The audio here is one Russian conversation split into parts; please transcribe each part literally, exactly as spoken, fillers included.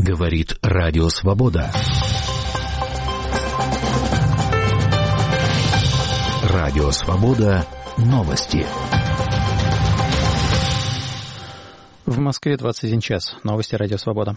Говорит Радио Свобода. Радио Свобода. Новости. В Москве двадцать один час. Новости Радио Свобода.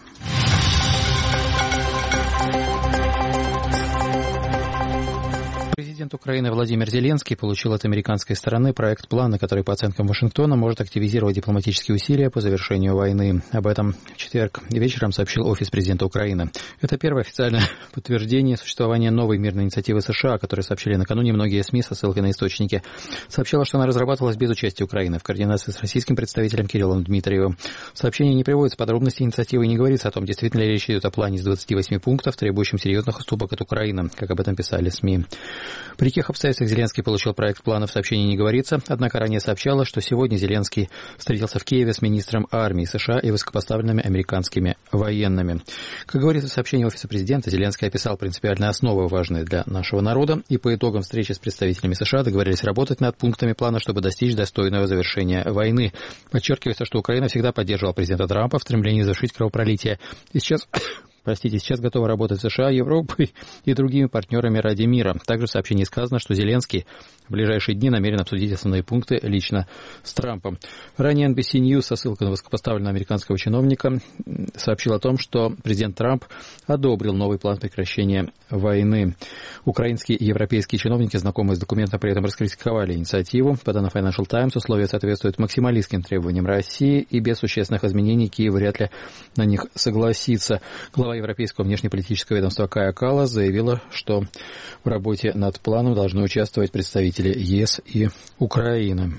Президент Украины Владимир Зеленский получил от американской стороны проект плана, который, по оценкам Вашингтона, может активизировать дипломатические усилия по завершению войны. Об этом в четверг вечером сообщил офис президента Украины. Это первое официальное подтверждение существования новой мирной инициативы США, которую сообщили накануне многие СМИ со ссылкой на источники. Сообщалось, что она разрабатывалась без участия Украины, в координации с российским представителем Кириллом Дмитриевым. В сообщении не приводятся подробности инициативы и не говорится о том, действительно ли речь идет о плане из двадцати восьми пунктов, требующем серьезных уступок от Украины, как об этом писали СМИ. При каких обстоятельствах Зеленский получил проект плана, в сообщении не говорится, однако ранее сообщалось, что сегодня Зеленский встретился в Киеве с министром армии США и высокопоставленными американскими военными. Как говорится в сообщении офиса президента, Зеленский описал принципиальные основы, важные для нашего народа, и по итогам встречи с представителями США договорились работать над пунктами плана, чтобы достичь достойного завершения войны. Подчеркивается, что Украина всегда поддерживала президента Трампа в стремлении завершить кровопролитие. И сейчас... Простите, сейчас готовы работать с США, Европой и другими партнерами ради мира. Также в сообщении сказано, что Зеленский в ближайшие дни намерен обсудить основные пункты лично с Трампом. Ранее эн би си News со ссылкой на высокопоставленного американского чиновника сообщил о том, что президент Трамп одобрил новый план прекращения войны. Украинские и европейские чиновники, знакомые с документом, при этом раскритиковали инициативу. По данным Financial Times, условия соответствуют максималистским требованиям России, и без существенных изменений Киев вряд ли на них согласится. Глава Европейского внешнеполитического ведомства Кая Каллас заявила, что в работе над планом должны участвовать представители ЕС и Украины.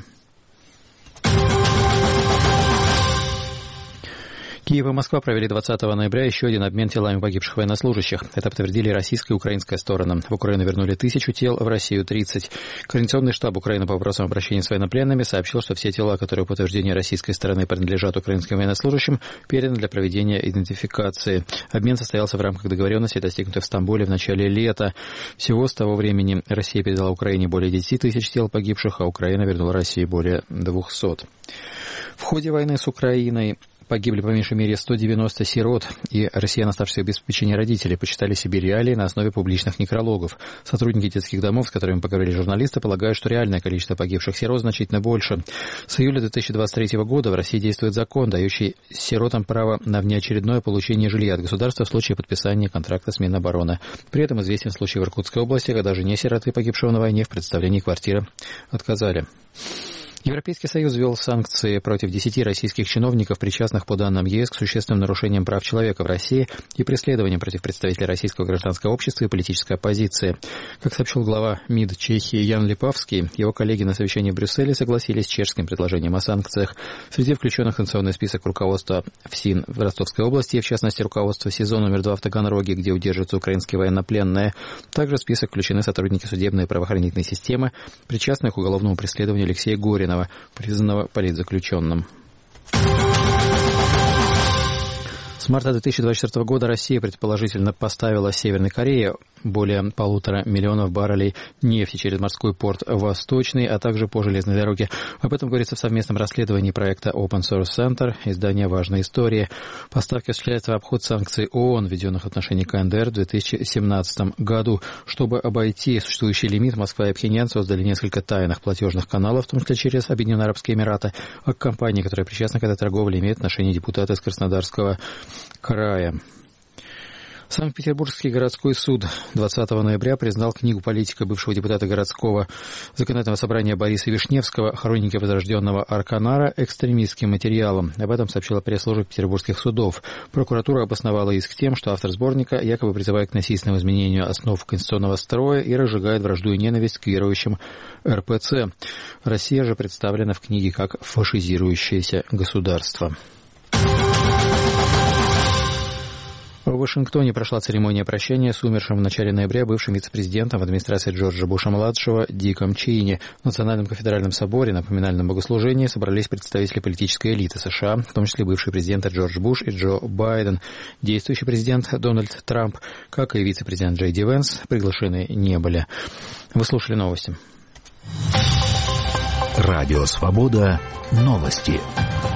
Киев и Москва провели двадцатого ноября еще один обмен телами погибших военнослужащих. Это подтвердили российская и украинская стороны. В Украину вернули тысячу тел, в Россию тридцать. Координационный штаб Украины по вопросам обращения с военнопленными сообщил, что все тела, которые по утверждению российской стороны принадлежат украинским военнослужащим, переданы для проведения идентификации. Обмен состоялся в рамках договоренности, достигнутой в Стамбуле в начале лета. Всего с того времени Россия передала Украине более десяти тысяч тел погибших, а Украина вернула России более двухсот. В ходе войны с Украиной погибли по меньшей мере сто девяносто сирот, и россиян, оставшихся без попечения родителей, почитали себе реалии на основе публичных некрологов. Сотрудники детских домов, с которыми поговорили журналисты, полагают, что реальное количество погибших сирот значительно больше. С июля две тысячи двадцать третьего года в России действует закон, дающий сиротам право на внеочередное получение жилья от государства в случае подписания контракта с Минобороны. При этом известен случай в Иркутской области, когда жене сироты, погибшего на войне, в представлении квартиры отказали. Европейский Союз ввел санкции против десяти российских чиновников, причастных, по данным ЕС, к существенным нарушениям прав человека в России и преследованиям против представителей российского гражданского общества и политической оппозиции. Как сообщил глава МИД Чехии Ян Липавский, его коллеги на совещании в Брюсселе согласились с чешским предложением о санкциях. Среди включенных в санкционный список руководства ФСИН в Ростовской области, в частности, руководство СИЗО номер два в Таганроге, где удерживаются украинские военнопленные. Также в список включены сотрудники судебной и правоохранительной системы, причастные к уголовному преследованию Алексея Горина, признанного политзаключенным. С марта две тысячи двадцать четвёртого года Россия предположительно поставила Северной Корее более полутора миллионов баррелей нефти через морской порт Восточный, а также по железной дороге. Об этом говорится в совместном расследовании проекта Open Source Center, издания «Важная история». Поставки осуществляются в обход санкций ООН, введенных в отношении КНДР в две тысячи семнадцатом году. Чтобы обойти существующий лимит, Москва и Пхеньян создали несколько тайных платежных каналов, в том числе через Объединенные Арабские Эмираты, а к компании, которая причастна к этой торговле, имеет отношение депутаты из Краснодарского края. Санкт-Петербургский городской суд двадцатого ноября признал книгу политика, бывшего депутата городского законодательного собрания Бориса Вишневского «Хроники возрожденного Арканара» экстремистским материалом. Об этом сообщила пресс-служба петербургских судов. Прокуратура обосновала иск тем, что автор сборника якобы призывает к насильственному изменению основ конституционного строя и разжигает вражду и ненависть к верующим эр пэ цэ. Россия же представлена в книге как фашизирующееся государство. В Вашингтоне прошла церемония прощания с умершим в начале ноября бывшим вице-президентом в администрации Джорджа Буша-младшего Диком Чейни. В Национальном кафедральном соборе на поминальном богослужении собрались представители политической элиты США, в том числе бывшие президенты Джордж Буш и Джо Байден. Действующий президент Дональд Трамп, как и вице-президент Джей Ди Венс, приглашены не были. Вы слушали новости. Радио Свобода. Новости.